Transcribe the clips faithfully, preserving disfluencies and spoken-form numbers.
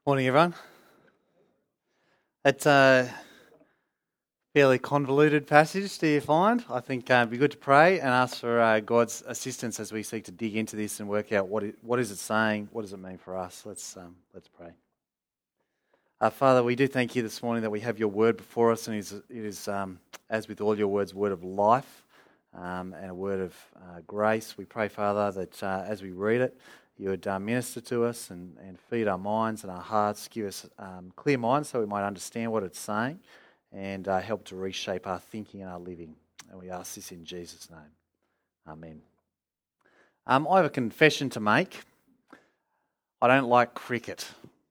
Morning, everyone. It's a fairly convoluted passage, do you find? I think uh, it'd be good to pray and ask for uh, God's assistance as we seek to dig into this and work out what it, what is it saying, what does it mean for us. Let's um, let's pray. Uh, Father, we do thank you this morning that we have your word before us, and it is, it is um, as with all your words, a word of life um, and a word of uh, grace. We pray, Father, that uh, as we read it, you would uh, minister to us and, and feed our minds and our hearts, give us um, clear minds so we might understand what it's saying and uh, help to reshape our thinking and our living. And we ask this in Jesus' name. Amen. Um, I have a confession to make. I don't like cricket.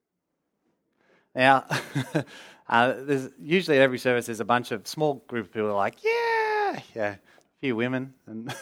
Now, uh, there's usually at every service there's a bunch of small group of people who are like, yeah, yeah. Few women, and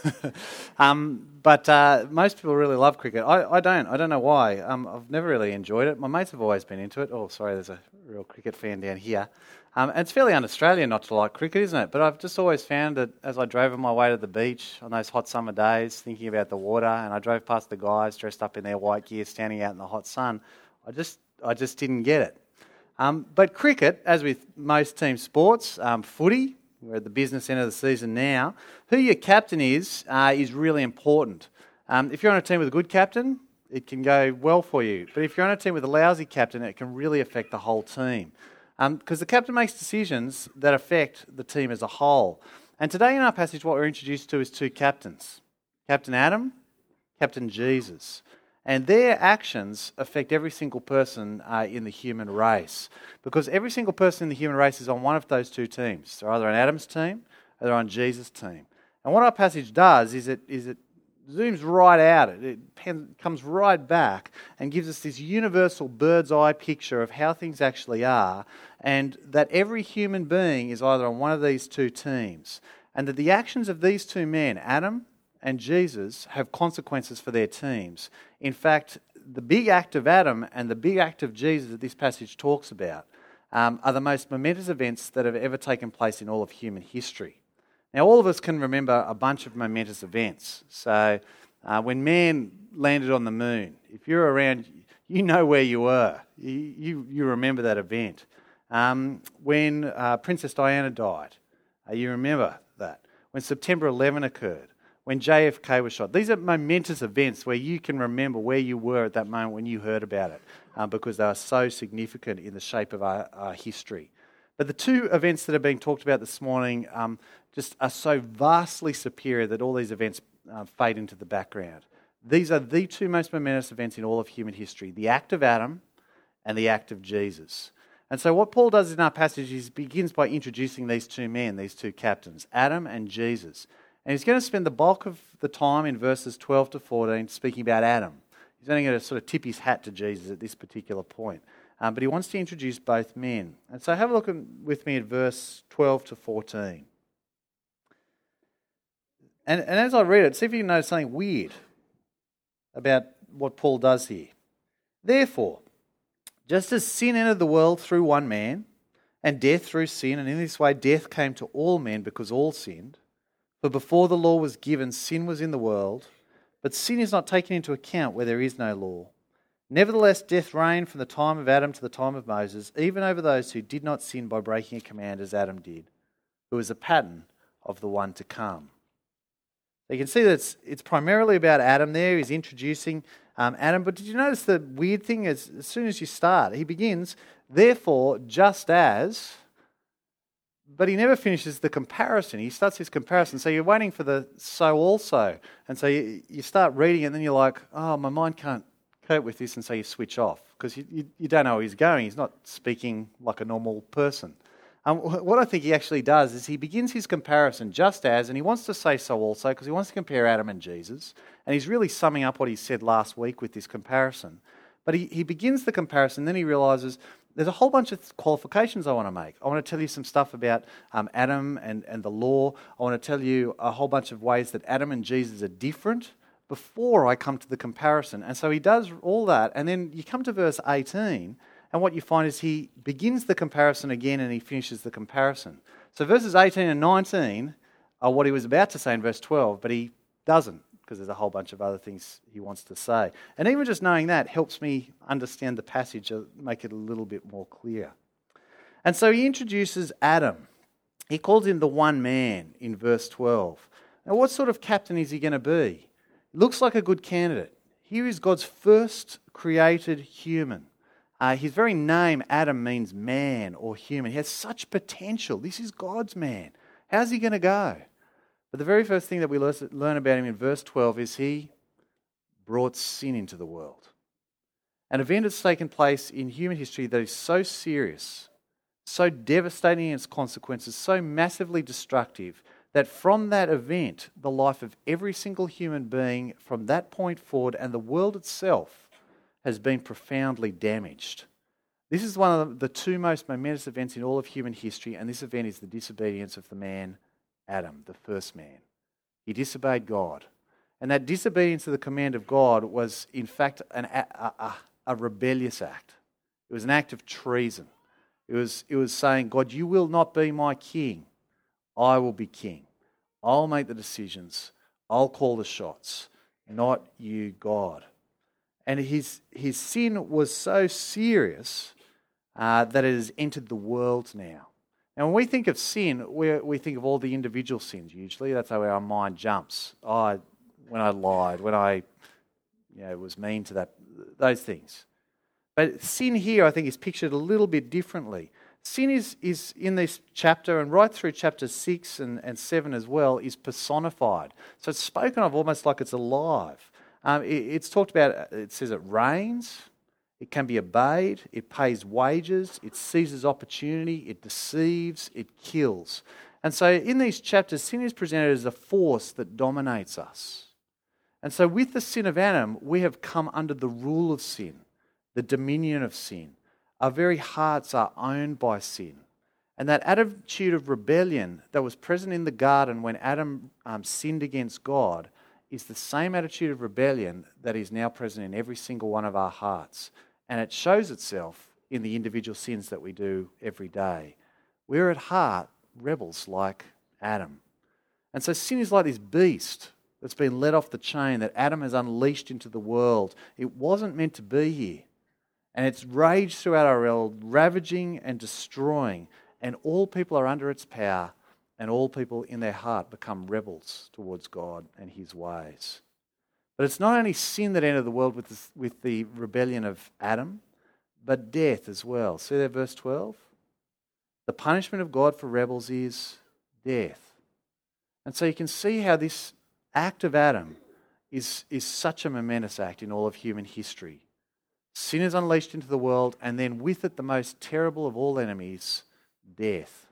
um, but uh, most people really love cricket. I, I don't. I don't know why. Um, I've never really enjoyed it. My mates have always been into it. Oh, sorry, there's a real cricket fan down here. Um, and it's fairly un-Australian not to like cricket, isn't it? But I've just always found that as I drove on my way to the beach on those hot summer days, thinking about the water, and I drove past the guys dressed up in their white gear, standing out in the hot sun, I just, I just didn't get it. Um, but cricket, as with most team sports, um, footy. We're at the business end of the season now. Who your captain is uh, is really important. Um, if you're on a team with a good captain, it can go well for you. But if you're on a team with a lousy captain, it can really affect the whole team. Because um, the captain makes decisions that affect the team as a whole. And today in our passage, what we're introduced to is two captains. Captain Adam, Captain Jesus. And their actions affect every single person uh, in the human race. Because every single person in the human race is on one of those two teams. They're either on Adam's team or they're on Jesus' team. And what our passage does is it is it zooms right out. It, it pen, comes right back and gives us this universal bird's eye picture of how things actually are, and that every human being is either on one of these two teams. And that the actions of these two men, Adam and Jesus, have consequences for their teams. In fact, the big act of Adam and the big act of Jesus that this passage talks about um, are the most momentous events that have ever taken place in all of human history. Now, all of us can remember a bunch of momentous events. So, uh, when man landed on the moon, if you're around, you know where you were. You, you, you remember that event. Um, when uh, Princess Diana died, uh, you remember that. When September eleventh occurred. When J F K was shot. These are momentous events where you can remember where you were at that moment when you heard about it, um, because they are so significant in the shape of our, our history. But the two events that are being talked about this morning um, just are so vastly superior that all these events uh, fade into the background. These are the two most momentous events in all of human history, the act of Adam and the act of Jesus. And so what Paul does in our passage is begins by introducing these two men, these two captains, Adam and Jesus. And he's going to spend the bulk of the time in verses twelve to fourteen speaking about Adam. He's only going to sort of tip his hat to Jesus at this particular point. Um, but he wants to introduce both men. And so have a look at, with me at verse twelve to fourteen. And, and as I read it, see if you can notice something weird about what Paul does here. Therefore, just as sin entered the world through one man, and death through sin, and in this way death came to all men because all sinned, for before the law was given, sin was in the world, but sin is not taken into account where there is no law. Nevertheless, death reigned from the time of Adam to the time of Moses, even over those who did not sin by breaking a command as Adam did, who is a pattern of the one to come. So you can see that it's, it's primarily about Adam there. He's introducing um, Adam. But did you notice the weird thing is, as soon as you start, he begins, therefore, just as... But he never finishes the comparison. He starts his comparison. So you're waiting for the so also. And so you, you start reading it and then you're like, oh, my mind can't cope with this. And so you switch off because you, you, you don't know where he's going. He's not speaking like a normal person. Um, what I think he actually does is he begins his comparison just as, and he wants to say so also because he wants to compare Adam and Jesus. And he's really summing up what he said last week with this comparison. But he, he begins the comparison, then he realises there's a whole bunch of qualifications I want to make. I want to tell you some stuff about um, Adam and, and the law. I want to tell you a whole bunch of ways that Adam and Jesus are different before I come to the comparison. And so he does all that, and then you come to verse eighteen, and what you find is he begins the comparison again and he finishes the comparison. So verses eighteen and nineteen are what he was about to say in verse twelve, but he doesn't. because there's a whole bunch of other things he wants to say. And even just knowing that helps me understand the passage, make it a little bit more clear. And so he introduces Adam. He calls him the one man in verse twelve. Now, what sort of captain is he going to be? Looks like a good candidate. Here is God's first created human. Uh, his very name, Adam, means man or human. He has such potential. This is God's man. How's he going to go? But the very first thing that we learn about him in verse twelve is he brought sin into the world. An event has taken place in human history that is so serious, so devastating in its consequences, so massively destructive, that from that event, the life of every single human being from that point forward and the world itself has been profoundly damaged. This is one of the two most momentous events in all of human history, and this event is the disobedience of the man Adam, the first man. He disobeyed God. And that disobedience to the command of God was, in fact, an, a, a, a rebellious act. It was an act of treason. It was, it was saying, God, you will not be my king. I will be king. I'll make the decisions. I'll call the shots. Not you, God. And his, his sin was so serious uh, that it has entered the world now. And when we think of sin, we we think of all the individual sins usually. That's how our mind jumps. Oh, when I lied, when I you know, was mean to that, those things. But sin here, I think, is pictured a little bit differently. Sin is, is in this chapter, and right through chapter six and, and seven as well, is personified. So it's spoken of almost like it's alive. Um, it, it's talked about, it says it reigns, it can be obeyed, it pays wages, it seizes opportunity, it deceives, it kills. And so in these chapters, sin is presented as a force that dominates us. And so with the sin of Adam, we have come under the rule of sin, the dominion of sin. Our very hearts are owned by sin. And that attitude of rebellion that was present in the garden when Adam um, sinned against God is the same attitude of rebellion that is now present in every single one of our hearts. And it shows itself in the individual sins that we do every day. We're at heart rebels like Adam. And so sin is like this beast that's been let off the chain that Adam has unleashed into the world. It wasn't meant to be here. And it's raged throughout our world, ravaging and destroying. And all people are under its power, and all people in their heart become rebels towards God and his ways. But it's not only sin that entered the world with, this, with the rebellion of Adam, but death as well. See there, verse twelve? The punishment of God for rebels is death. And so you can see how this act of Adam is, is such a momentous act in all of human history. Sin is unleashed into the world, and then with it the most terrible of all enemies, death.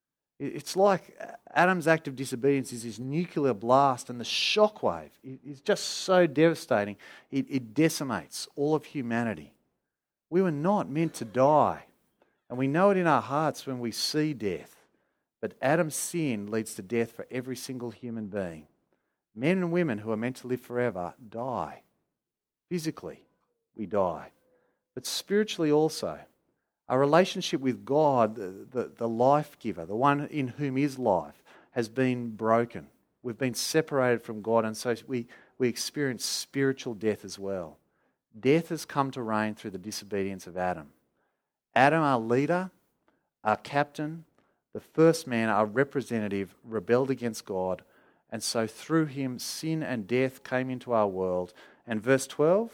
It's like Adam's act of disobedience is this nuclear blast, and the shockwave is just so devastating. It, it decimates all of humanity. We were not meant to die, and we know it in our hearts when we see death. But Adam's sin leads to death for every single human being. Men and women who are meant to live forever die. Physically, we die. But spiritually also. Our relationship with God, the, the, the life giver, the one in whom is life, has been broken. We've been separated from God, and so we, we experience spiritual death as well. Death has come to reign through the disobedience of Adam. Adam, our leader, our captain, the first man, our representative, rebelled against God, and so through him sin and death came into our world. And verse twelve,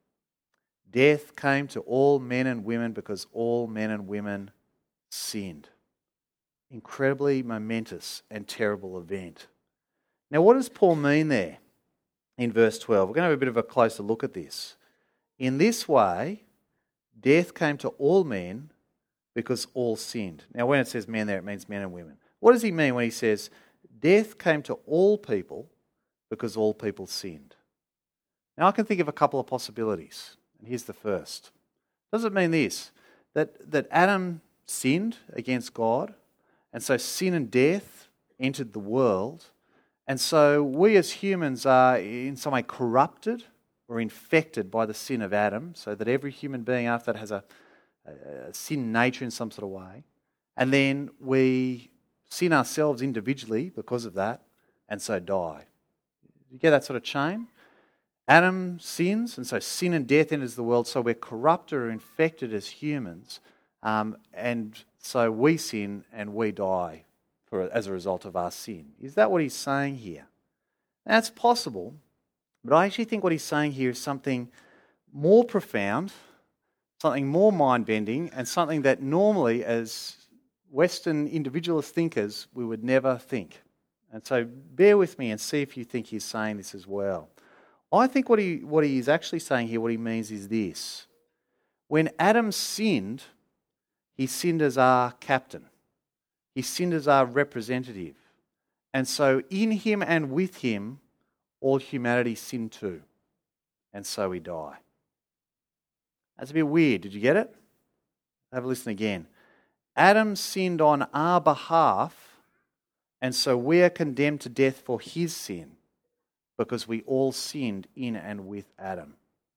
death came to all men and women because all men and women sinned. Incredibly momentous and terrible event. Now, what does Paul mean there in verse twelve? We're going to have a bit of a closer look at this. In this way, death came to all men because all sinned. Now, when it says men there, it means men and women. What does he mean when he says, death came to all people because all people sinned? Now, I can think of a couple of possibilities. And here's the first. Does it mean this? That, that Adam sinned against God, and so sin and death entered the world, and so we as humans are in some way corrupted or infected by the sin of Adam, so that every human being after that has a, a sin nature in some sort of way, and then we sin ourselves individually because of that, and so die. You get that sort of chain? Adam sins, and so sin and death enters the world, so we're corrupted or infected as humans, um, and so we sin and we die for, as a result of our sin. Is that what he's saying here? That's possible, but I actually think what he's saying here is something more profound, something more mind-bending, and something that normally, as Western individualist thinkers, we would never think. And so bear with me and see if you think he's saying this as well. I think what he what he is actually saying here, what he means is this. When Adam sinned, he sinned as our captain. He sinned as our representative. And so in him and with him, all humanity sinned too. And so we die. That's a bit weird. Did you get it? Have a listen again. Adam sinned on our behalf, and so we are condemned to death for his sin, because we all sinned in and with Adam.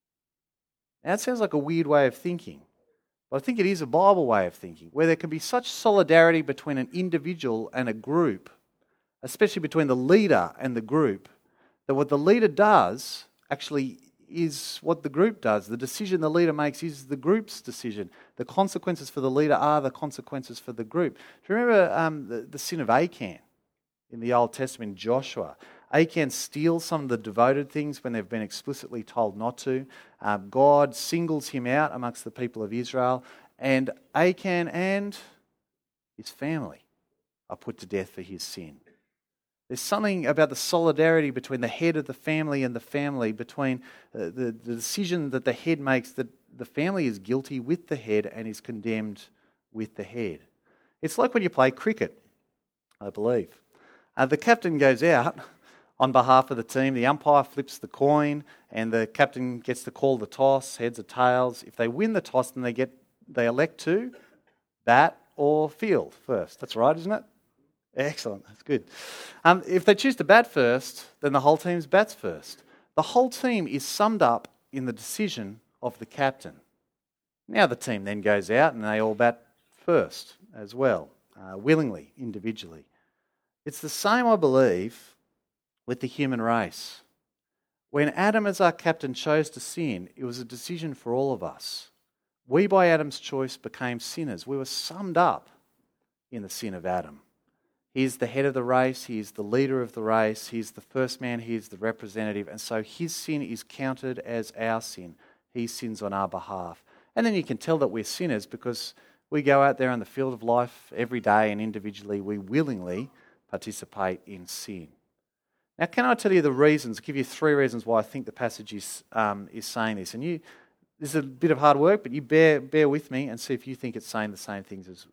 Now, that sounds like a weird way of thinking, but I think it is a Bible way of thinking, where there can be such solidarity between an individual and a group, especially between the leader and the group, that what the leader does actually is what the group does. The decision the leader makes is the group's decision. The consequences for the leader are the consequences for the group. Do you remember um, the, the sin of Achan in the Old Testament, Joshua? Achan steals some of the devoted things when they've been explicitly told not to. Um, God singles him out amongst the people of Israel, and Achan and his family are put to death for his sin. There's something about the solidarity between the head of the family and the family, between uh, the, the decision that the head makes, that the family is guilty with the head and is condemned with the head. It's like when you play cricket, I believe. Uh, the captain goes out on behalf of the team, the umpire flips the coin, and the captain gets to call the toss, heads or tails. If they win the toss, then they get they elect to bat or field first. That's right, isn't it? Excellent, that's good. Um, if they choose to bat first, then the whole team bats first. The whole team is summed up in the decision of the captain. Now the team then goes out and they all bat first as well, uh, willingly, individually. It's the same, I believe, with the human race. When Adam as our captain chose to sin, it was a decision for all of us. We, by Adam's choice, became sinners. We were summed up in the sin of Adam. He's the head of the race, he is the leader of the race, he's the first man, he is the representative, and so his sin is counted as our sin. He sins on our behalf. And then you can tell that we're sinners because we go out there in the field of life every day and individually we willingly participate in sin. Now, can I tell you the reasons, give you three reasons why I think the passage is um, is saying this? And you, this is a bit of hard work, but you bear bear with me and see if you think it's saying the same things as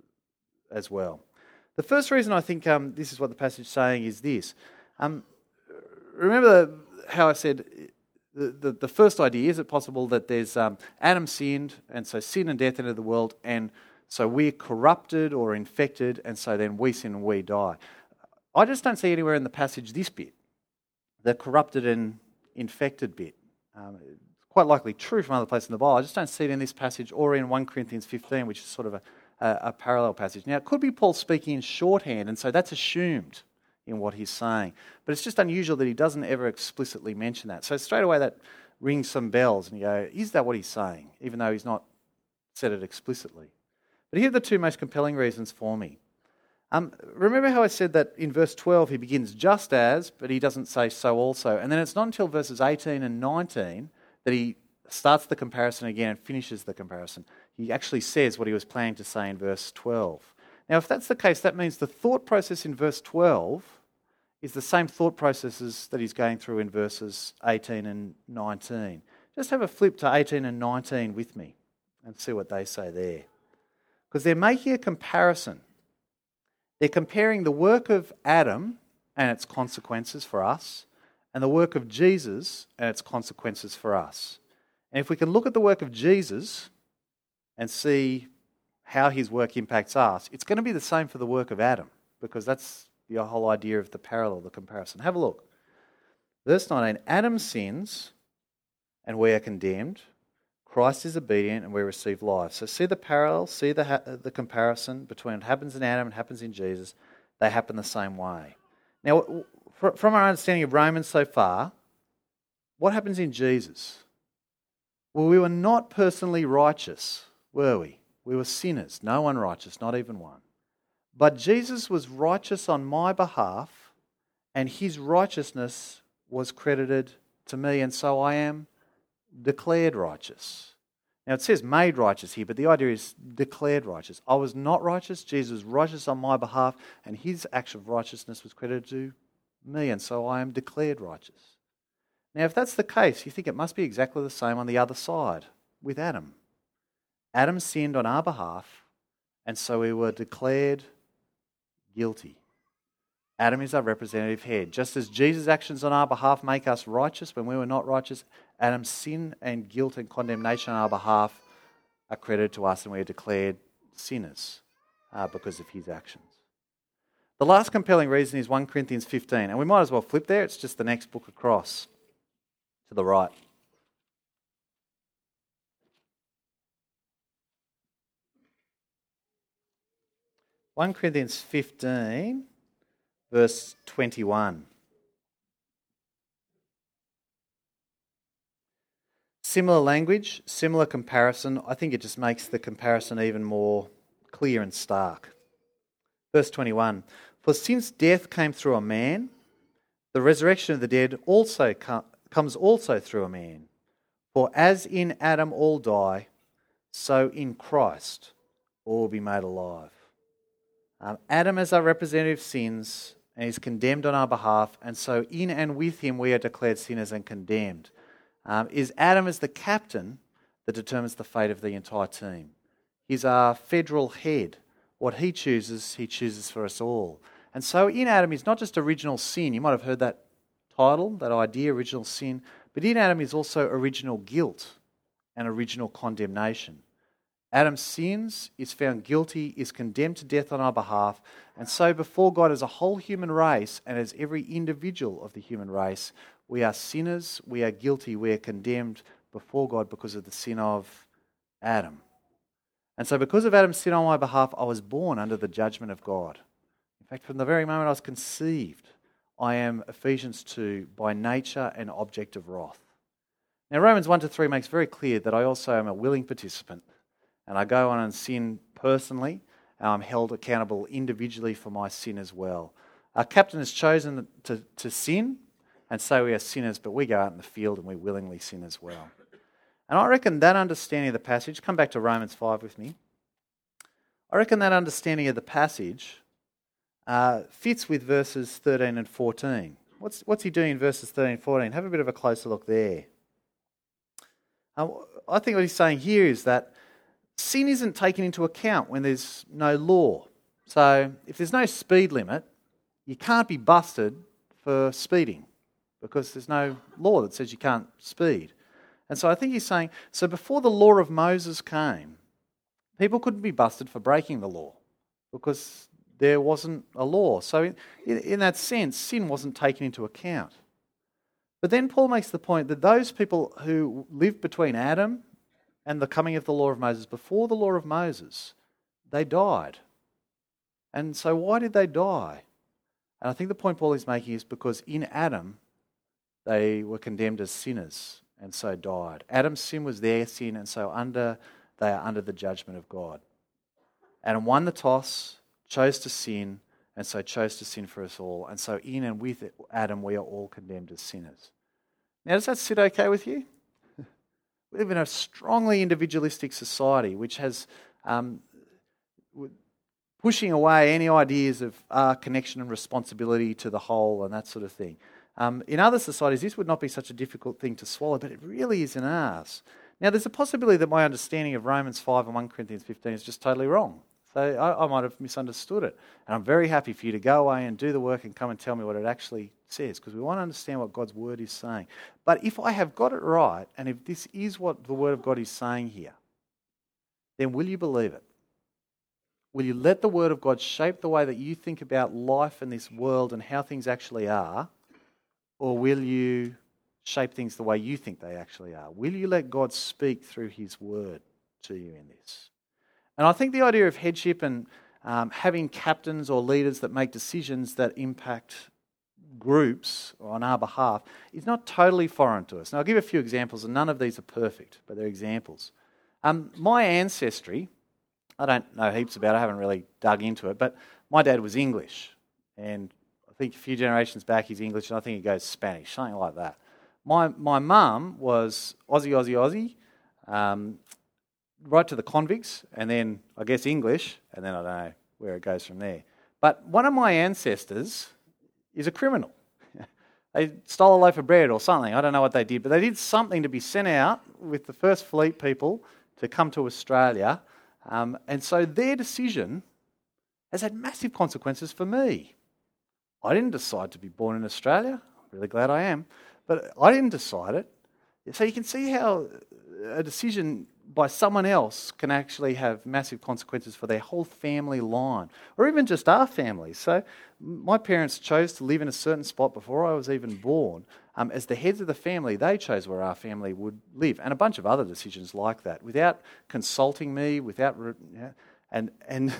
as well. The first reason I think um, this is what the passage is saying is this. Um, remember how I said the, the, the first idea, is it possible that there's um, Adam sinned, and so sin and death entered the world, and so we're corrupted or infected, and so then we sin and we die. I just don't see anywhere in the passage this bit, the corrupted and infected bit. Um, it's quite likely true from other places in the Bible. I just don't see it in this passage or in First Corinthians fifteen, which is sort of a, a, a parallel passage. Now, it could be Paul speaking in shorthand, and so that's assumed in what he's saying. But it's just unusual that he doesn't ever explicitly mention that. So straight away that rings some bells, and you go, is that what he's saying? Even though he's not said it explicitly. But here are the two most compelling reasons for me. Um, remember how I said that in verse twelve he begins just as, but he doesn't say so also. And then it's not until verses eighteen and nineteen that he starts the comparison again and finishes the comparison. He actually says what he was planning to say in verse twelve. Now, if that's the case, that means the thought process in verse twelve is the same thought processes that he's going through in verses eighteen and nineteen. Just have a flip to eighteen and nineteen with me and see what they say there. Because they're making a comparison. They're comparing the work of Adam and its consequences for us and the work of Jesus and its consequences for us. And if we can look at the work of Jesus and see how his work impacts us, it's going to be the same for the work of Adam, because that's the whole idea of the parallel, the comparison. Have a look. Verse nineteen, Adam sins and we are condemned. Christ is obedient and we receive life. So see the parallel, see the ha- the comparison between what happens in Adam and happens in Jesus. They happen the same way. Now, fr- from our understanding of Romans so far, what happens in Jesus? Well, we were not personally righteous, were we? We were sinners, no one righteous, not even one. But Jesus was righteous on my behalf, and his righteousness was credited to me, and so I am declared righteous. Now it says made righteous here, but the idea is declared righteous. I was not righteous, Jesus was righteous on my behalf, and his act of righteousness was credited to me, and so I am declared righteous. Now if that's the case, you think it must be exactly the same on the other side with Adam. Adam sinned on our behalf, and so we were declared guilty. Adam is our representative head. Just as Jesus' actions on our behalf make us righteous when we were not righteous, Adam's sin and guilt and condemnation on our behalf are credited to us, and we are declared sinners uh, because of his actions. The last compelling reason is First Corinthians fifteen, and we might as well flip there. It's just the next book across to the right. First Corinthians fifteen, verse twenty-one. Similar language, similar comparison. I think it just makes the comparison even more clear and stark. Verse twenty-one. For since death came through a man, the resurrection of the dead also com- comes also through a man. For as in Adam all die, so in Christ all will be made alive. Um, Adam as our representative sins and is condemned on our behalf, and so in and with him we are declared sinners and condemned. Um, is Adam as the captain that determines the fate of the entire team. He's our federal head. What he chooses, he chooses for us all. And so in Adam is not just original sin. You might have heard that title, that idea, original sin. But in Adam is also original guilt and original condemnation. Adam sins, is found guilty, is condemned to death on our behalf, and so before God as a whole human race and as every individual of the human race, we are sinners, we are guilty, we are condemned before God because of the sin of Adam. And so because of Adam's sin on my behalf, I was born under the judgment of God. In fact, from the very moment I was conceived, I am, Ephesians two, by nature an object of wrath. Now Romans one to three makes very clear that I also am a willing participant. And I go on and sin personally, and I'm held accountable individually for my sin as well. Our captain has chosen to, to sin, and so we are sinners, but we go out in the field and we willingly sin as well. And I reckon that understanding of the passage, come back to Romans five with me, I reckon that understanding of the passage uh, fits with verses thirteen and fourteen. What's, what's he doing in verses thirteen and fourteen? Have a bit of a closer look there. Uh, I think what he's saying here is that sin isn't taken into account when there's no law. So if there's no speed limit, you can't be busted for speeding because there's no law that says you can't speed. And so I think he's saying, so before the law of Moses came, people couldn't be busted for breaking the law because there wasn't a law. So in, in that sense, sin wasn't taken into account. But then Paul makes the point that those people who lived between Adam and the coming of the law of Moses, before the law of Moses, they died. And so why did they die? And I think the point Paul is making is because in Adam, they were condemned as sinners and so died. Adam's sin was their sin, and so under they are under the judgment of God. Adam won the toss, chose to sin, and so chose to sin for us all. And so in and with Adam, we are all condemned as sinners. Now, does that sit okay with you? We live in a strongly individualistic society which has um, pushing away any ideas of our connection and responsibility to the whole and that sort of thing. Um, in other societies, this would not be such a difficult thing to swallow, but it really is in ours. Now, there's a possibility that my understanding of Romans five and First Corinthians fifteen is just totally wrong. So I, I might have misunderstood it. And I'm very happy for you to go away and do the work and come and tell me what it actually says, because we want to understand what God's word is saying. But if I have got it right, and if this is what the word of God is saying here, then will you believe it? Will you let the word of God shape the way that you think about life and this world and how things actually are? Or will you shape things the way you think they actually are? Will you let God speak through his word to you in this? And I think the idea of headship and um, having captains or leaders that make decisions that impact groups on our behalf is not totally foreign to us. Now, I'll give a few examples, and none of these are perfect, but they're examples. Um, my ancestry, I don't know heaps about it, I haven't really dug into it, but my dad was English, and I think a few generations back he's English, and I think he goes Spanish, something like that. My my mum was Aussie, Aussie, Aussie, um, right to the convicts, and then I guess English, and then I don't know where it goes from there. But one of my ancestors is a criminal. They stole a loaf of bread or something. I don't know what they did, but they did something to be sent out with the First Fleet people to come to Australia. Um, and so their decision has had massive consequences for me. I didn't decide to be born in Australia. I'm really glad I am. But I didn't decide it. So you can see how a decision by someone else can actually have massive consequences for their whole family line, or even just our family. So my parents chose to live in a certain spot before I was even born. Um, as the heads of the family, they chose where our family would live, and a bunch of other decisions like that, without consulting me, without, yeah, and and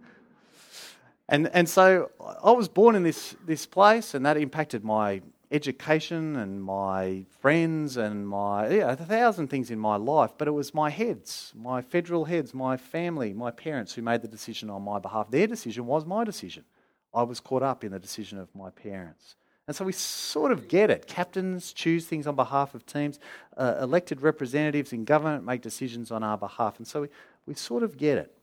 and and so I was born in this this place, and that impacted my education and my friends and my, yeah, a thousand things in my life, but it was my heads, my federal heads, my family, my parents who made the decision on my behalf. Their decision was my decision. I was caught up in the decision of my parents. And so we sort of get it. Captains choose things on behalf of teams. Uh, elected representatives in government make decisions on our behalf. And so we, we sort of get it.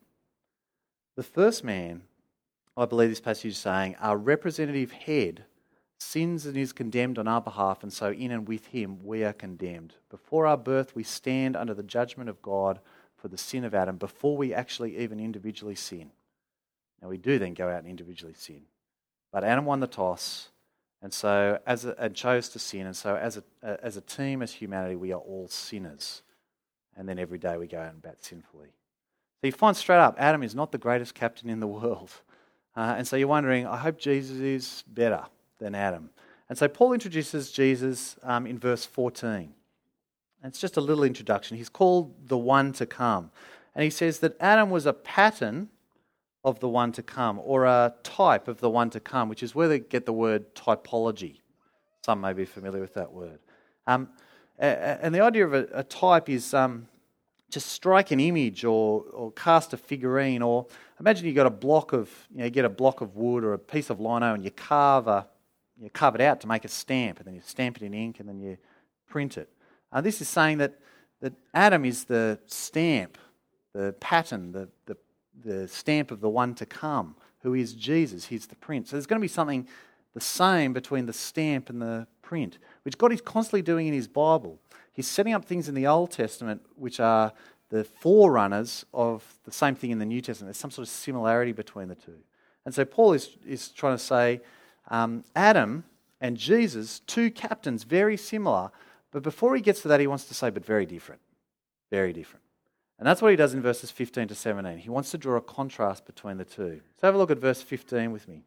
The first man, I believe this passage is saying, our representative head sins and is condemned on our behalf, and so in and with him we are condemned. Before our birth we stand under the judgment of God for the sin of Adam, before we actually even individually sin. Now we do then go out and individually sin. But Adam won the toss, and so as a, and chose to sin, and so as a, as a team, as humanity, we are all sinners. And then every day we go out and bat sinfully. So you find straight up, Adam is not the greatest captain in the world. Uh, and so you're wondering, I hope Jesus is better than Adam. And so Paul introduces Jesus um, in verse fourteen. And it's just a little introduction. He's called the one to come. And he says that Adam was a pattern of the one to come, or a type of the one to come, which is where they get the word typology. Some may be familiar with that word. Um, and the idea of a, a type is um, just strike an image or, or cast a figurine, or imagine you got a block of, you know, you get a block of wood or a piece of lino and you carve a You carve it out to make a stamp, and then you stamp it in ink, and then you print it. Uh, this is saying that, that Adam is the stamp, the pattern, the, the the stamp of the one to come, who is Jesus. He's the print. So there's going to be something the same between the stamp and the print, which God is constantly doing in his Bible. He's setting up things in the Old Testament which are the forerunners of the same thing in the New Testament. There's some sort of similarity between the two. And so Paul is, is trying to say, Um, Adam and Jesus, two captains, very similar, but before he gets to that, he wants to say, but very different. Very different. And that's what he does in verses fifteen to seventeen. He wants to draw a contrast between the two. So have a look at verse fifteen with me.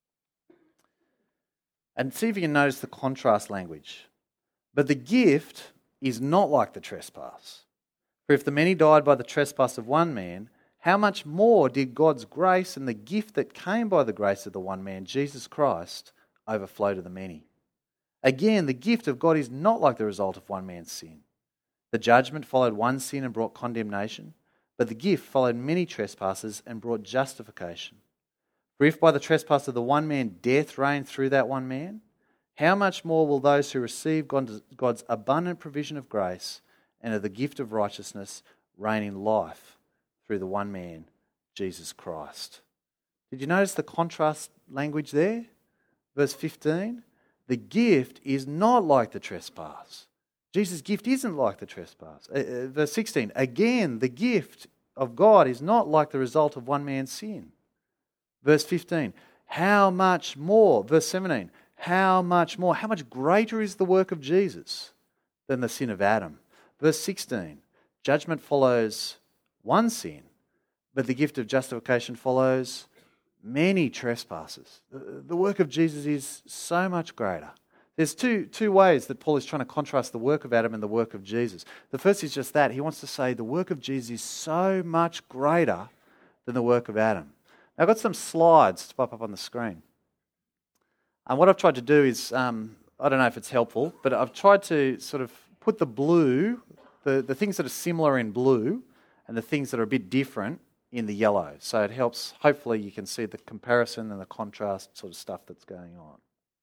And see if you can notice the contrast language. But the gift is not like the trespass. For if the many died by the trespass of one man, how much more did God's grace and the gift that came by the grace of the one man, Jesus Christ, overflow to the many? Again, the gift of God is not like the result of one man's sin. The judgment followed one sin and brought condemnation, but the gift followed many trespasses and brought justification. For if by the trespass of the one man death reigned through that one man, how much more will those who receive God's abundant provision of grace and of the gift of righteousness reign in life through the one man, Jesus Christ? Did you notice the contrast language there? Verse fifteen, the gift is not like the trespass. Jesus' gift isn't like the trespass. Uh, uh, verse sixteen, again, the gift of God is not like the result of one man's sin. Verse fifteen, how much more? Verse seventeen, how much more? How much greater is the work of Jesus than the sin of Adam? Verse sixteen, judgment follows one sin, but the gift of justification follows many trespasses. The work of Jesus is so much greater. There's two, two ways that Paul is trying to contrast the work of Adam and the work of Jesus. The first is just that. He wants to say the work of Jesus is so much greater than the work of Adam. Now, I've got some slides to pop up on the screen. And what I've tried to do is, um, I don't know if it's helpful, but I've tried to sort of put the blue, the, the things that are similar in blue, and the things that are a bit different in the yellow. So it helps, hopefully you can see the comparison and the contrast sort of stuff that's going on.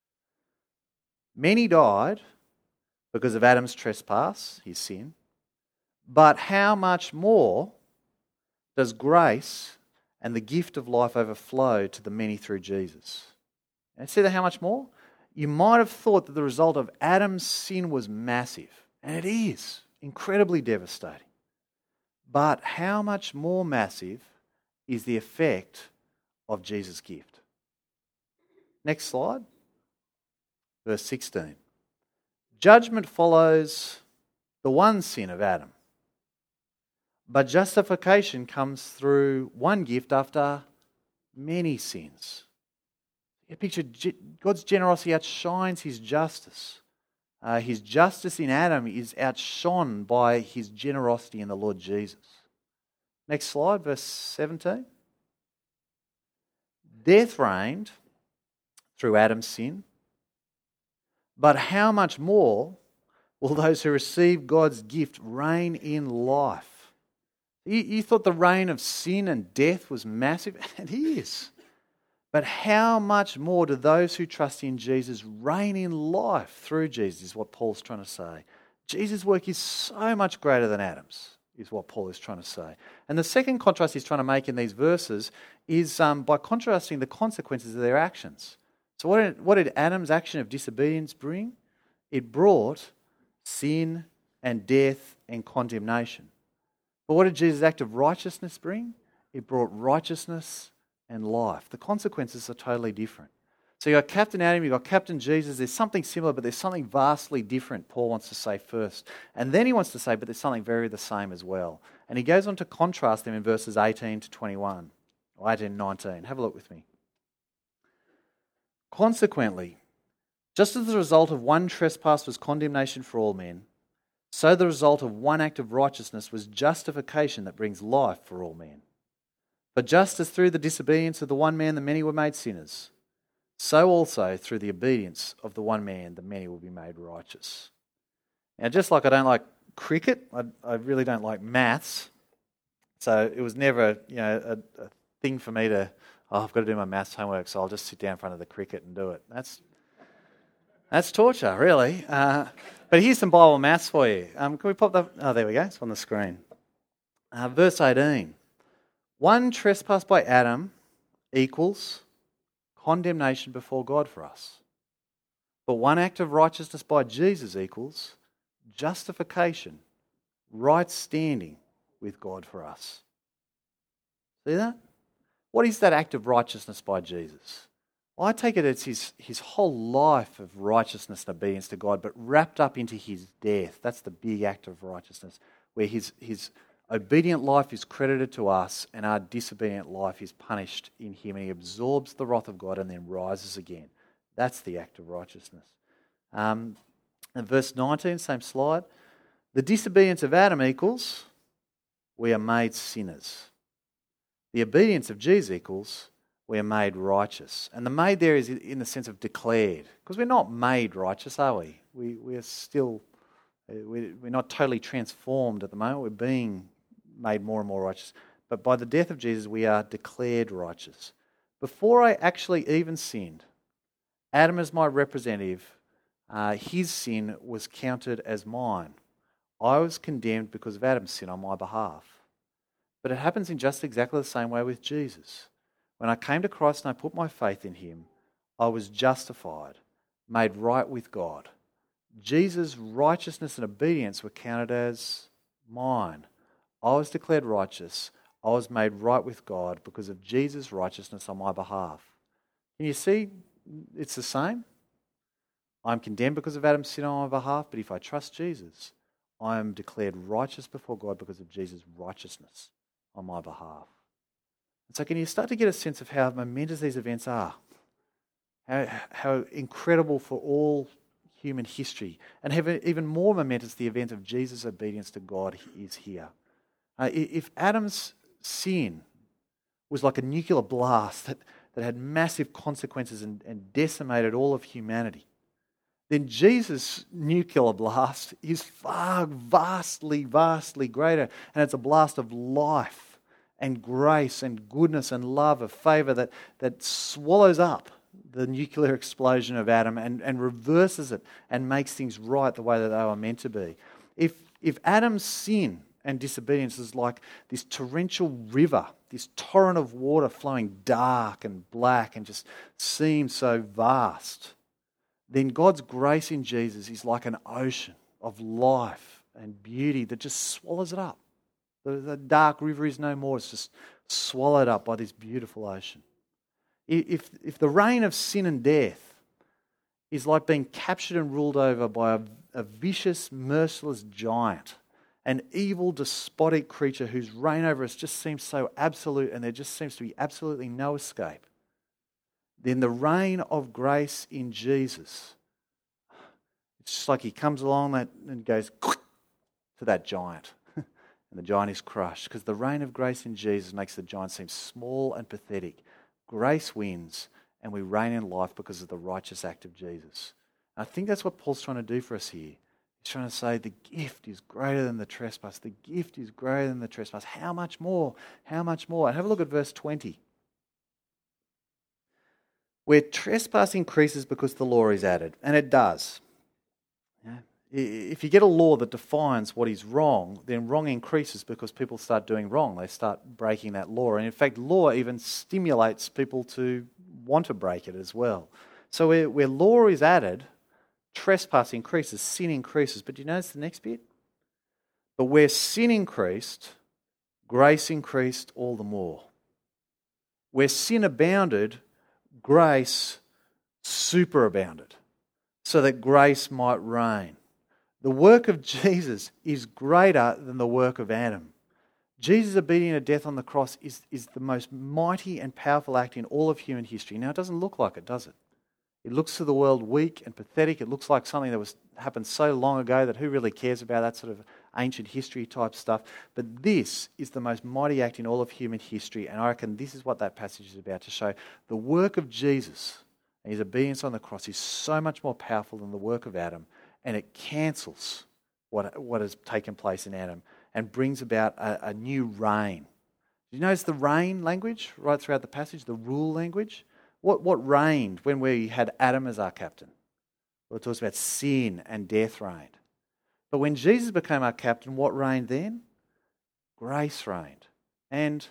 Many died because of Adam's trespass, his sin, but how much more does grace and the gift of life overflow to the many through Jesus? And see that how much more? You might have thought that the result of Adam's sin was massive, and it is incredibly devastating. But how much more massive is the effect of Jesus' gift? Next slide. Verse sixteen. Judgment follows the one sin of Adam, but justification comes through one gift after many sins. You picture God's generosity outshines his justice. Uh, his justice in Adam is outshone by his generosity in the Lord Jesus. Next slide, verse seventeen. Death reigned through Adam's sin, but how much more will those who receive God's gift reign in life? You, you thought the reign of sin and death was massive? It is. But how much more do those who trust in Jesus reign in life through Jesus, is what Paul's trying to say. Jesus' work is so much greater than Adam's, is what Paul is trying to say. And the second contrast he's trying to make in these verses is um, by contrasting the consequences of their actions. So what did, what did Adam's action of disobedience bring? It brought sin and death and condemnation. But what did Jesus' act of righteousness bring? It brought righteousness and life. The consequences are totally different. So you've got Captain Adam, you've got Captain Jesus. There's something similar, but there's something vastly different, Paul wants to say first. And then he wants to say, but there's something very the same as well. And he goes on to contrast them in verses eighteen to twenty-one, or eighteen and nineteen. Have a look with me. Consequently, just as the result of one trespass was condemnation for all men, so the result of one act of righteousness was justification that brings life for all men. But just as through the disobedience of the one man the many were made sinners, so also through the obedience of the one man the many will be made righteous. Now, just like I don't like cricket, I, I really don't like maths. So it was never, you know, a, a thing for me to, oh, I've got to do my maths homework, so I'll just sit down in front of the cricket and do it. That's that's torture, really. Uh, but here's some Bible maths for you. Um, can we pop that? Oh, there we go. It's on the screen. Uh, verse eighteen. One trespass by Adam equals condemnation before God for us. But one act of righteousness by Jesus equals justification, right standing with God for us. See that? What is that act of righteousness by Jesus? Well, I take it it's his, his whole life of righteousness and obedience to God, but wrapped up into his death. That's the big act of righteousness, where his his obedient life is credited to us and our disobedient life is punished in him, and he absorbs the wrath of God and then rises again. That's the act of righteousness. Um, and verse nineteen, same slide. The disobedience of Adam equals we are made sinners. The obedience of Jesus equals we are made righteous. And the made there is in the sense of declared, because we're not made righteous, are we? We, we are still, we're not totally transformed at the moment. We're being made more and more righteous. But by the death of Jesus, we are declared righteous. Before I actually even sinned, Adam as my representative, uh, his sin was counted as mine. I was condemned because of Adam's sin on my behalf. But it happens in just exactly the same way with Jesus. When I came to Christ and I put my faith in him, I was justified, made right with God. Jesus' righteousness and obedience were counted as mine. I was declared righteous. I was made right with God because of Jesus' righteousness on my behalf. Can you see it's the same? I'm condemned because of Adam's sin on my behalf, but if I trust Jesus, I am declared righteous before God because of Jesus' righteousness on my behalf. And so can you start to get a sense of how momentous these events are? How, how incredible for all human history. And have even more momentous the event of Jesus' obedience to God is here. Uh, if Adam's sin was like a nuclear blast that, that had massive consequences and, and decimated all of humanity, then Jesus' nuclear blast is far, vastly, vastly greater. And it's a blast of life and grace and goodness and love, of favour that, that swallows up the nuclear explosion of Adam and, and reverses it and makes things right the way that they were meant to be. If, if Adam's sin and disobedience is like this torrential river, this torrent of water flowing dark and black and just seems so vast, then God's grace in Jesus is like an ocean of life and beauty that just swallows it up. The, the dark river is no more. It's just swallowed up by this beautiful ocean. If, if the reign of sin and death is like being captured and ruled over by a, a vicious, merciless giant, an evil, despotic creature whose reign over us just seems so absolute and there just seems to be absolutely no escape, then the reign of grace in Jesus, it's just like he comes along that and goes to that giant. And the giant is crushed because the reign of grace in Jesus makes the giant seem small and pathetic. Grace wins and we reign in life because of the righteous act of Jesus. And I think that's what Paul's trying to do for us here. He's trying to say the gift is greater than the trespass. The gift is greater than the trespass. How much more? How much more? And have a look at verse twenty. Where trespass increases because the law is added. And it does. Yeah. If you get a law that defines what is wrong, then wrong increases because people start doing wrong. They start breaking that law. And in fact, law even stimulates people to want to break it as well. So where, where law is added, trespass increases, sin increases. But do you notice the next bit? But where sin increased, grace increased all the more. Where sin abounded, grace superabounded, so that grace might reign. The work of Jesus is greater than the work of Adam. Jesus' obedience to death on the cross is, is the most mighty and powerful act in all of human history. Now, it doesn't look like it, does it? It looks to the world weak and pathetic. It looks like something that was happened so long ago that who really cares about that sort of ancient history type stuff. But this is the most mighty act in all of human history, and I reckon this is what that passage is about to show. The work of Jesus and his obedience on the cross is so much more powerful than the work of Adam, and it cancels what, what has taken place in Adam and brings about a, a new reign. Do you notice the reign language right throughout the passage, the rule language? What, what reigned when we had Adam as our captain? Well, it talks about sin and death reigned. But when Jesus became our captain, what reigned then? Grace reigned. And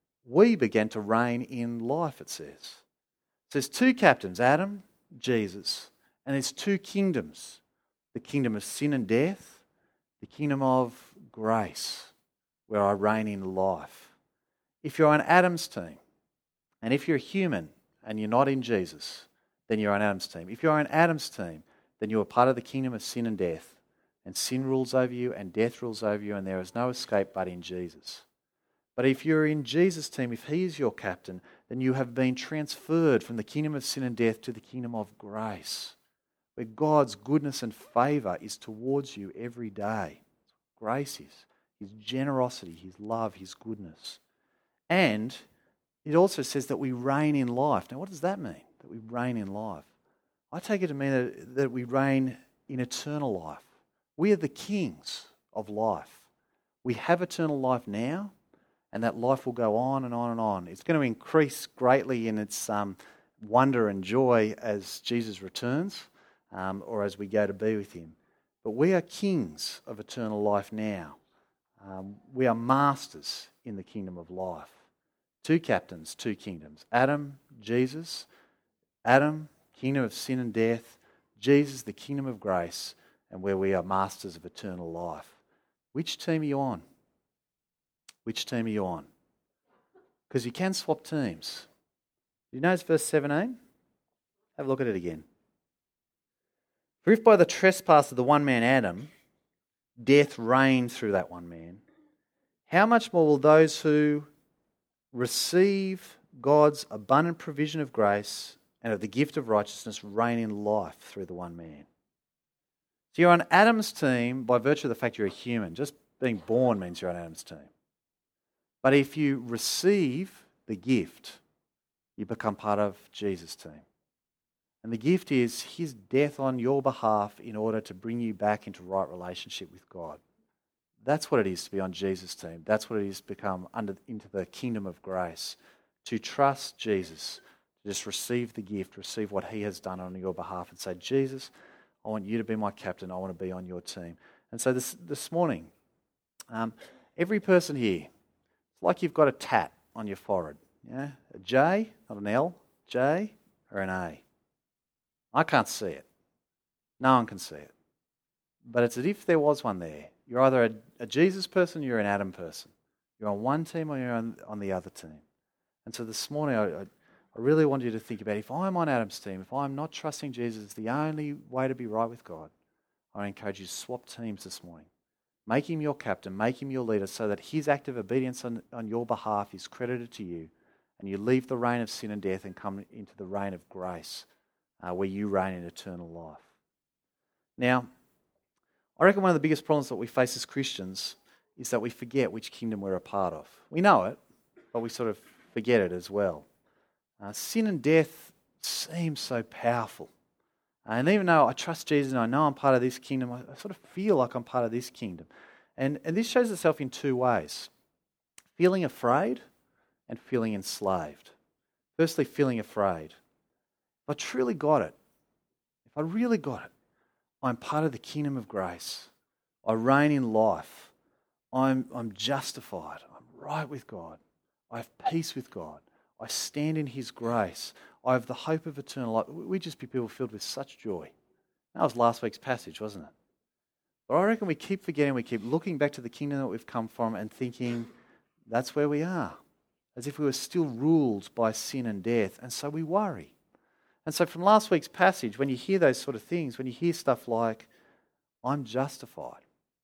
we began to reign in life, it says. So there's two captains, Adam, Jesus, and there's two kingdoms. The kingdom of sin and death, the kingdom of grace, where I reign in life. If you're on Adam's team, and if you're human and you're not in Jesus, then you're on Adam's team. If you're on Adam's team, then you're part of the kingdom of sin and death, and sin rules over you and death rules over you, and there is no escape but in Jesus. But if you're in Jesus' team, if he is your captain, then you have been transferred from the kingdom of sin and death to the kingdom of grace, where God's goodness and favour is towards you every day. Grace is his generosity, his love, his goodness. And it also says that we reign in life. Now, what does that mean, that we reign in life? I take it to mean that, that we reign in eternal life. We are the kings of life. We have eternal life now, and that life will go on and on and on. It's going to increase greatly in its um, wonder and joy as Jesus returns. Um, or as we go to be with him. But we are kings of eternal life now. Um, we are masters in the kingdom of life. Two captains, two kingdoms. Adam, Jesus. Adam, kingdom of sin and death. Jesus, the kingdom of grace, and where we are masters of eternal life. Which team are you on? Which team are you on? Because you can swap teams. You notice verse seventeen? Have a look at it again. For if by the trespass of the one man Adam, death reigned through that one man, how much more will those who receive God's abundant provision of grace and of the gift of righteousness reign in life through the one man? So you're on Adam's team by virtue of the fact you're a human. Just being born means you're on Adam's team. But if you receive the gift, you become part of Jesus' team. And the gift is his death on your behalf in order to bring you back into right relationship with God. That's what it is to be on Jesus' team. That's what it is to become under into the kingdom of grace. To trust Jesus, to just receive the gift, receive what he has done on your behalf and say, Jesus, I want you to be my captain. I want to be on your team. And so this this morning, um, every person here, it's like you've got a tat on your forehead. Yeah? A J, not an L, J or an A. I can't see it. No one can see it. But it's as if there was one there. You're either a, a Jesus person or you're an Adam person. You're on one team or you're on, on the other team. And so this morning, I, I, I really want you to think about, if I'm on Adam's team, if I'm not trusting Jesus as the only way to be right with God, I encourage you to swap teams this morning. Make him your captain, make him your leader, so that his act of obedience on, on your behalf is credited to you, and you leave the reign of sin and death and come into the reign of grace, uh, where you reign in eternal life. Now, I reckon one of the biggest problems that we face as Christians is that we forget which kingdom we're a part of. We know it, but we sort of forget it as well. Uh, sin and death seem so powerful. And even though I trust Jesus and I know I'm part of this kingdom, I, I sort of feel like I'm part of this kingdom. And, and this shows itself in two ways. Feeling afraid and feeling enslaved. Firstly, feeling afraid. If I truly got it, if I really got it, I'm part of the kingdom of grace. I reign in life. I'm, I'm justified. I'm right with God. I have peace with God. I stand in his grace. I have the hope of eternal life. We just be people filled with such joy. That was last week's passage, wasn't it? But I reckon we keep forgetting, we keep looking back to the kingdom that we've come from and thinking that's where we are, as if we were still ruled by sin and death, and so we worry. And so from last week's passage, when you hear those sort of things, when you hear stuff like, I'm justified,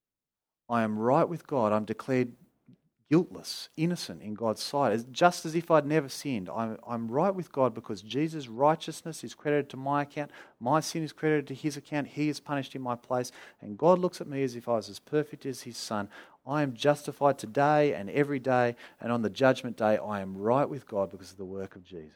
I am right with God, I'm declared guiltless, innocent in God's sight, it's just as if I'd never sinned. I'm, I'm right with God because Jesus' righteousness is credited to my account, my sin is credited to his account, he is punished in my place, and God looks at me as if I was as perfect as his son. I am justified today and every day, and on the judgment day I am right with God because of the work of Jesus.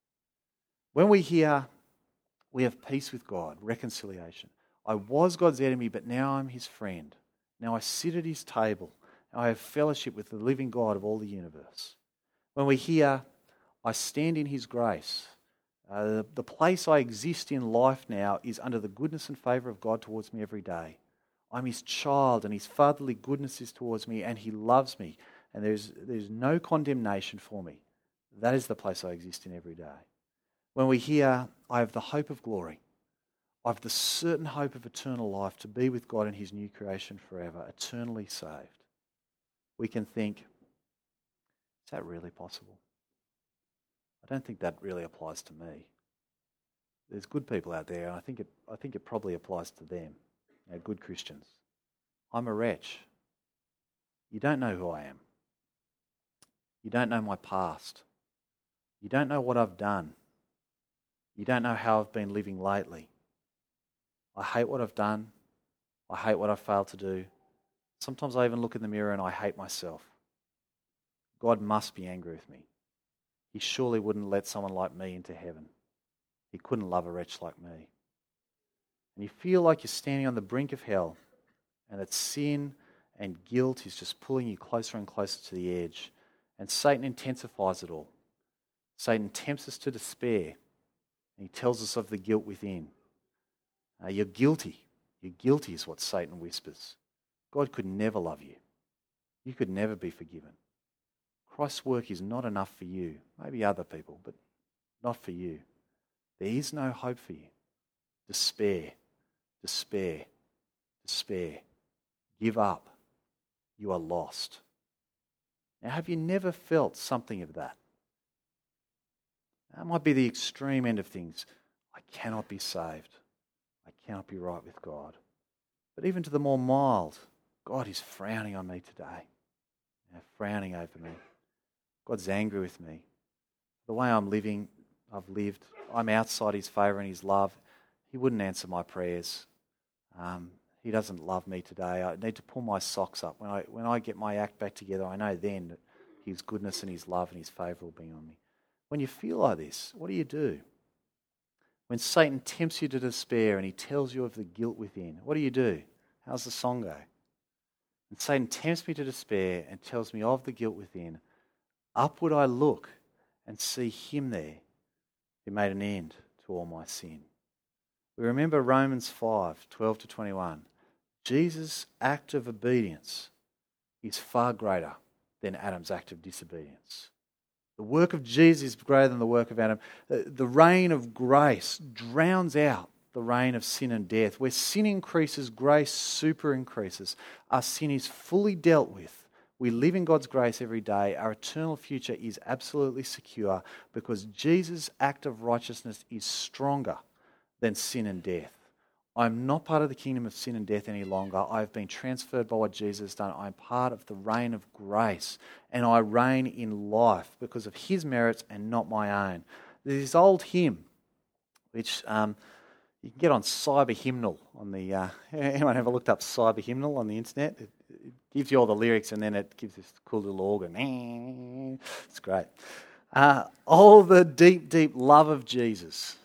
When we hear we have peace with God, reconciliation. I was God's enemy, but now I'm his friend. Now I sit at his table. I have fellowship with the living God of all the universe. When we hear, I stand in his grace, uh, the, the place I exist in life now is under the goodness and favour of God towards me every day. I'm his child and his fatherly goodness is towards me and he loves me and there's, there's no condemnation for me. That is the place I exist in every day. When we hear, I have the hope of glory, I have the certain hope of eternal life to be with God in his new creation forever, eternally saved. We can think, is that really possible? I don't think that really applies to me. There's good people out there, and I think it, I think it probably applies to them, you know, good Christians. I'm a wretch. You don't know who I am. You don't know my past. You don't know what I've done. You don't know how I've been living lately. I hate what I've done. I hate what I've failed to do. Sometimes I even look in the mirror and I hate myself. God must be angry with me. He surely wouldn't let someone like me into heaven. He couldn't love a wretch like me. And you feel like you're standing on the brink of hell and that sin and guilt is just pulling you closer and closer to the edge. And Satan intensifies it all. Satan tempts us to despair. And he tells us of the guilt within. Uh, you're guilty. You're guilty is what Satan whispers. God could never love you. You could never be forgiven. Christ's work is not enough for you. Maybe other people, but not for you. There is no hope for you. Despair, despair, despair. Give up. You are lost. Now, have you never felt something of that? That might be the extreme end of things. I cannot be saved. I cannot be right with God. But even to the more mild, God is frowning on me today. You know, frowning over me. God's angry with me. The way I'm living, I've lived, I'm outside his favour and his love. He wouldn't answer my prayers. Um, he doesn't love me today. I need to pull my socks up. When I when I get my act back together, I know then that his goodness and his love and his favour will be on me. When you feel like this, what do you do? When Satan tempts you to despair and he tells you of the guilt within, what do you do? How's the song go? And Satan tempts me to despair and tells me of the guilt within. Upward I look and see him there who made an end to all my sin. We remember Romans five, twelve to twenty-one. Jesus' act of obedience is far greater than Adam's act of disobedience. The work of Jesus is greater than the work of Adam. The reign of grace drowns out the reign of sin and death. Where sin increases, grace super increases. Our sin is fully dealt with. We live in God's grace every day. Our eternal future is absolutely secure because Jesus' act of righteousness is stronger than sin and death. I'm not part of the kingdom of sin and death any longer. I've been transferred by what Jesus has done. I'm part of the reign of grace, and I reign in life because of his merits and not my own. There's this old hymn, which um, you can get on Cyber Hymnal on the. Uh, anyone ever looked up Cyber Hymnal on the internet? It, it gives you all the lyrics, and then it gives this cool little organ. It's great. Uh, oh, the deep, deep love of Jesus.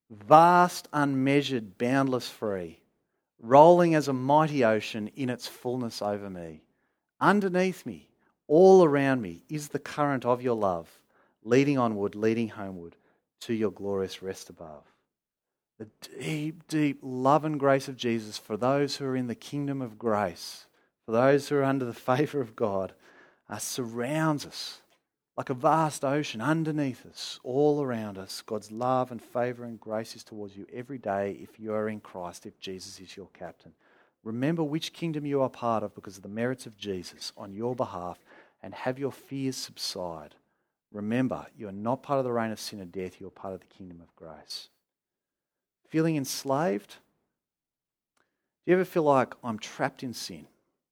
Vast, unmeasured, boundless, free, rolling as a mighty ocean in its fullness over me. Underneath me, all around me, is the current of your love, leading onward, leading homeward, to your glorious rest above. The deep, deep love and grace of Jesus for those who are in the kingdom of grace, for those who are under the favour of God, uh, surrounds us. Like a vast ocean underneath us, all around us, God's love and favour and grace is towards you every day if you are in Christ, if Jesus is your captain. Remember which kingdom you are part of because of the merits of Jesus on your behalf and have your fears subside. Remember, you are not part of the reign of sin and death, you are part of the kingdom of grace. Feeling enslaved? Do you ever feel like I'm trapped in sin?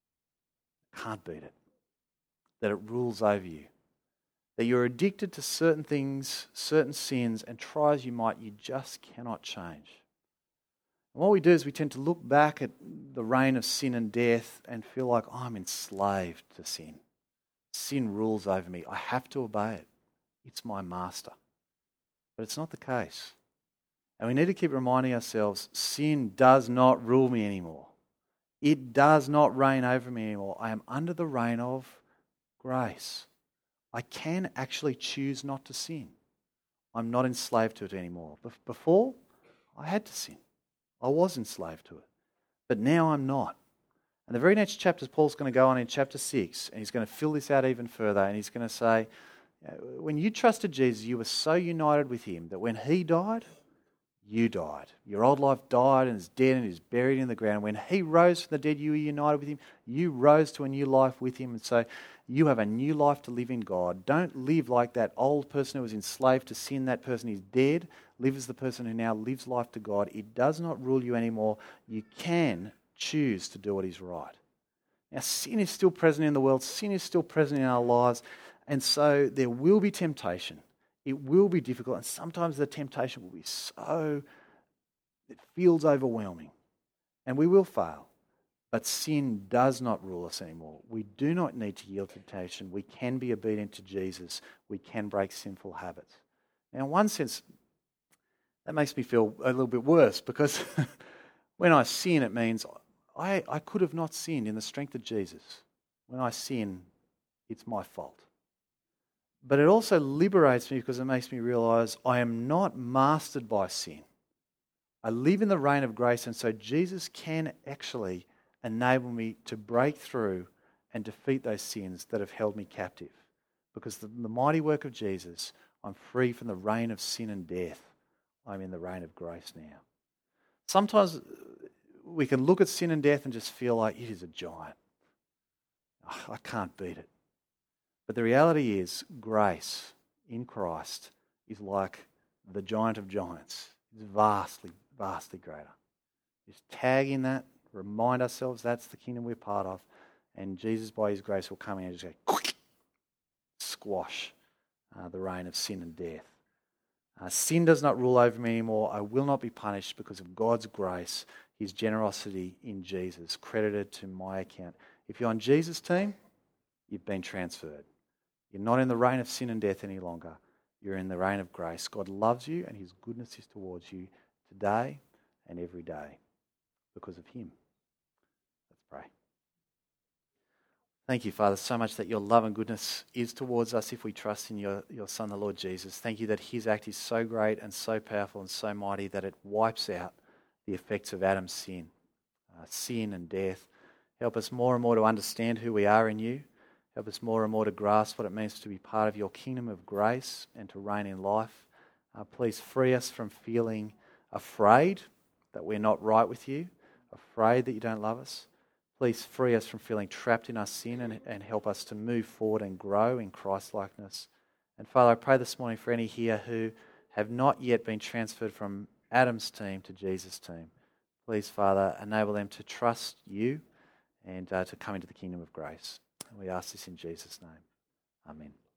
Can't beat it. That it rules over you. That you're addicted to certain things, certain sins, and try as you might, you just cannot change. And what we do is we tend to look back at the reign of sin and death and feel like oh, I'm enslaved to sin. Sin rules over me. I have to obey it. It's my master. But it's not the case. And we need to keep reminding ourselves, sin does not rule me anymore. It does not reign over me anymore. I am under the reign of grace. I can actually choose not to sin. I'm not enslaved to it anymore. Before, I had to sin. I was enslaved to it. But now I'm not. And the very next chapter, Paul's going to go on in chapter six, and he's going to fill this out even further, and he's going to say, when you trusted Jesus, you were so united with him that when he died, you died. Your old life died and is dead and is buried in the ground. When he rose from the dead, you were united with him. You rose to a new life with him. And so you have a new life to live in God. Don't live like that old person who was enslaved to sin. That person is dead. Live as the person who now lives life to God. It does not rule you anymore. You can choose to do what is right. Now, sin is still present in the world. Sin is still present in our lives. And so there will be temptation. It will be difficult, and sometimes the temptation will be so, it feels overwhelming, and we will fail. But sin does not rule us anymore. We do not need to yield to temptation. We can be obedient to Jesus. We can break sinful habits. Now, in one sense, that makes me feel a little bit worse because when I sin, it means I, I could have not sinned in the strength of Jesus. When I sin, it's my fault. But it also liberates me because it makes me realise I am not mastered by sin. I live in the reign of grace, and so Jesus can actually enable me to break through and defeat those sins that have held me captive. Because the, the mighty work of Jesus, I'm free from the reign of sin and death. I'm in the reign of grace now. Sometimes we can look at sin and death and just feel like it is a giant. Oh, I can't beat it. But the reality is, grace in Christ is like the giant of giants. It's vastly, vastly greater. Just tag in that, remind ourselves that's the kingdom we're part of, and Jesus, by his grace, will come in and just go, quick, squash uh, the reign of sin and death. Uh, sin does not rule over me anymore. I will not be punished because of God's grace, his generosity in Jesus, credited to my account. If you're on Jesus' team, you've been transferred. You're not in the reign of sin and death any longer. You're in the reign of grace. God loves you and his goodness is towards you today and every day because of him. Let's pray. Thank you, Father, so much that your love and goodness is towards us if we trust in your, your Son, the Lord Jesus. Thank you that his act is so great and so powerful and so mighty that it wipes out the effects of Adam's sin, uh, sin and death. Help us more and more to understand who we are in you. Help us more and more to grasp what it means to be part of your kingdom of grace and to reign in life. Uh, please free us from feeling afraid that we're not right with you, afraid that you don't love us. Please free us from feeling trapped in our sin and, and help us to move forward and grow in Christ-likeness. And Father, I pray this morning for any here who have not yet been transferred from Adam's team to Jesus' team. Please, Father, enable them to trust you and uh, to come into the kingdom of grace. And we ask this in Jesus' name. Amen.